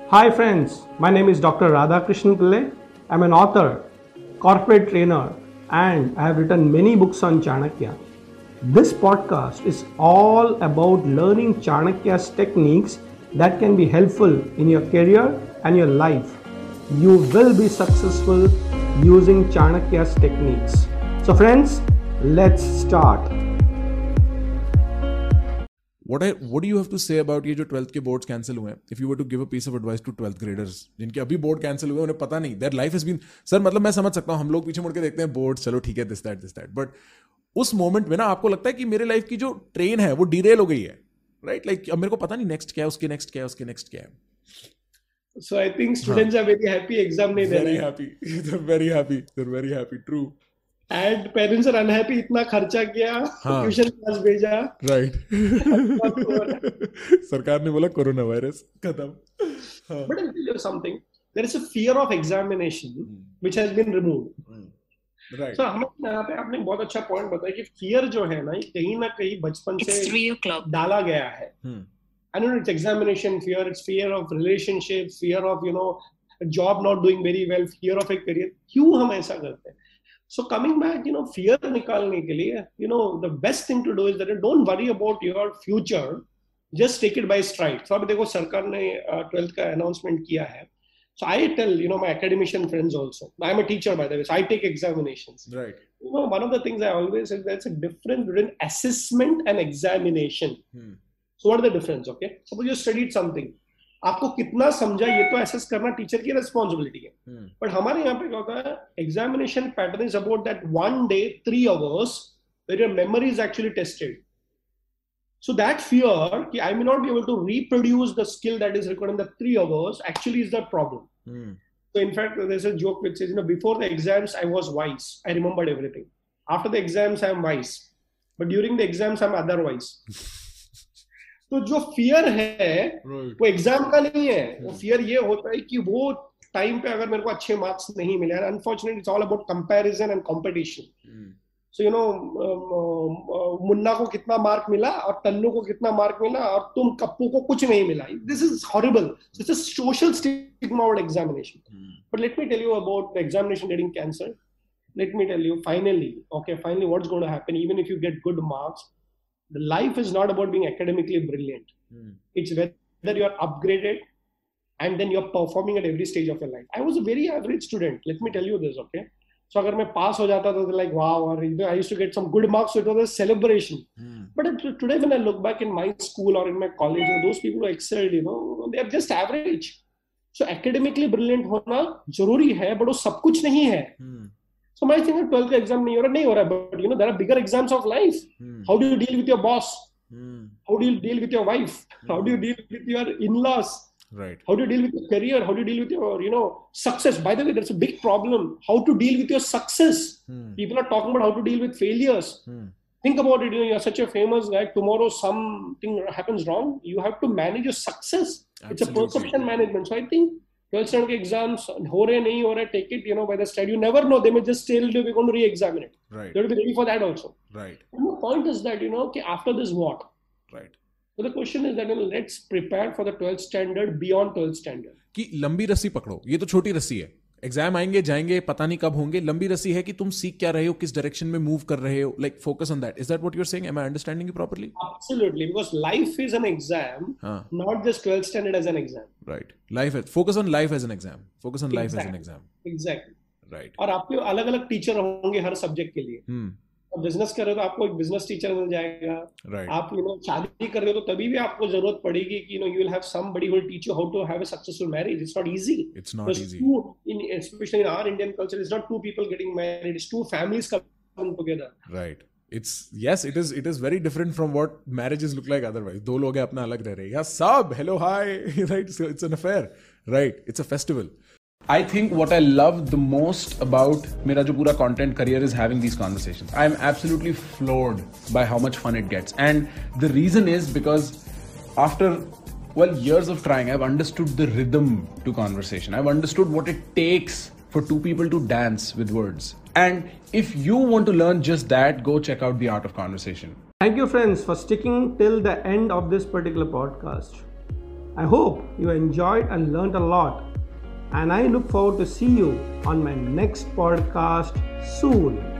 Hi friends, my name is Dr. Radhakrishnan Pillai. I'm an author, corporate trainer, and I have written many books on Chanakya. This podcast is all about learning Chanakya's techniques that can be helpful in your career and your life. You will be successful using Chanakya's techniques. So friends, let's start. What do you have to say about ये जो 12th के boards cancel हुए हैं? If you were to give a piece of advice to 12th graders जिनके अभी board cancel हुए उन्हें पता नहीं, their life has been, sir मतलब मैं समझ सकता हूँ, हम लोग पीछे मुड़ के देखते हैं boards, चलो ठीक है this that, but उस moment में ना आपको लगता है कि मेरे life की जो train है वो derail हो गई है, right? Like अब मेरे को पता नहीं next क्या है, उसके next क्या है, उसके next क्या है. So I think students are very happy exam नहीं दे रहे. They're very happy, true. And parents are unhappy, इतना खर्चा किया, ट्यूशन क्लास भेजा, राइट. सरकार ने बोला कोरोना वायरस खत्म. But I'll tell you something, there is a fear of examination which has been removed. Right. So हमें यहाँ पे आपने बहुत अच्छा पॉइंट बताया कि fear जो है ना ये कहीं बचपन से डाला गया है. I don't know, it's examination fear, it's fear of relationship, fear of a job not doing very well, fear of a career. क्यों हम ऐसा करते हैं? So coming back, fear निकालने के लिए, the best thing to do is that don't worry about your future, just take it by stride. So अभी देखो सरकार ने 12th का announcement किया है. So I tell, my academician friends also, I'm a teacher by the way, so I take examinations. Right. One of the things I always say, there's a difference between assessment and examination. So what is the difference? Okay, suppose you studied something. आपको कितना समझा ये तो assess करना teacher की responsibility है. But हमारे यहाँ पे क्या होता है, examination pattern is about that 1 day 3 hours where your memory is actually tested. So that fear कि I may not be able to reproduce the skill that is required in the 3 hours actually is the problem. So in fact there's a joke which says, before the exams I was wise, I remembered everything. After the exams I am wise, but during the exams I'm otherwise. तो जो fear है वो exam का नहीं है, वो fear ये होता है कि वो टाइम पे अगर मेरे को अच्छे मार्क्स नहीं मिले, unfortunately it's all about comparison and competition. So Munna को कितना मार्क मिला और तन्नू को कितना मार्क मिला और तुम कप्पू को कुछ नहीं मिला. This is horrible. It's a social stigma about examination. But let me tell you about the examination getting cancelled. Let me tell you finally what's going to happen even if you get good marks. The life is not about being academically brilliant. It's whether you are upgraded and then you're performing at every stage of your life. I was a very average student. Let me tell you this, okay? So अगर मैं पास हो जाता तो like wow, or I used to get some good marks, so it was a celebration. But today when I look back in my school or in my college, those people who excelled, they are just average. So academically brilliant होना जरूरी है, but वो सब कुछ नहीं है. So my thing is 12th exam नहीं हो रहा, but there are bigger exams of life. How do you deal with your boss? How do you deal with your wife? How do you deal with your in-laws? Right. How do you deal with your career? How do you deal with your success? By the way, there's a big problem. How to deal with your success? People are talking about how to deal with failures. Think about it. You're such a famous guy. Tomorrow something happens wrong. You have to manage your success. Absolutely. It's a perception management. So I think 12th standard exams हो रहे नहीं हो रहे, take it by the study. You never know, they may just tell you we're going to re-examine it. Right. You have to be ready for that also. Right. And the point is that after this what? Right. So the question is that let's prepare for the 12th standard beyond 12th standard. कि लंबी रस्सी पकड़ो, ये तो छोटी रस्सी है. Exam आएंगे जाएंगे पता नहीं कब होंगे. लंबी रस्सी है कि तुम सीख क्या रहे हो, किस डायरेक्शन में मूव कर रहे हो. Like focus on that. Is that what you're saying? Am I understanding you properly? Absolutely, because life is an exam, not just 12th standard as an exam. Right. Focus on life as an exam. Focus on life as an exam. Exactly. Right. और आपके अलग अलग teacher होंगे हर subject के लिए. Business कर रहे हो तो आपको एक बिजनेस टीचर मिल जाएगा. Right. आप शादी कर रहे हो तो तभी भी आपको जरूरत पड़ेगी कि you will have somebody who will teach you how to have a successful marriage. It's not easy. It's not easy. Especially in our Indian culture, it's not two people getting married. It's two families coming together. Right. It is very different from what marriages look like otherwise. दो लोग हैं अपना अलग रह रहे हैं. Yeah, sab, hello, hi. Right. So it's an affair. Right. It's a festival. I think what I love the most about मेरा जो पूरा content career is having these conversations. I'm absolutely floored by how much fun it gets. And the reason is because after years of trying, I've understood the rhythm to conversation. I've understood what it takes for two people to dance with words. And if you want to learn just that, go check out The Art of Conversation. Thank you friends for sticking till the end of this particular podcast. I hope you enjoyed and learned a lot. And I look forward to see you on my next podcast soon.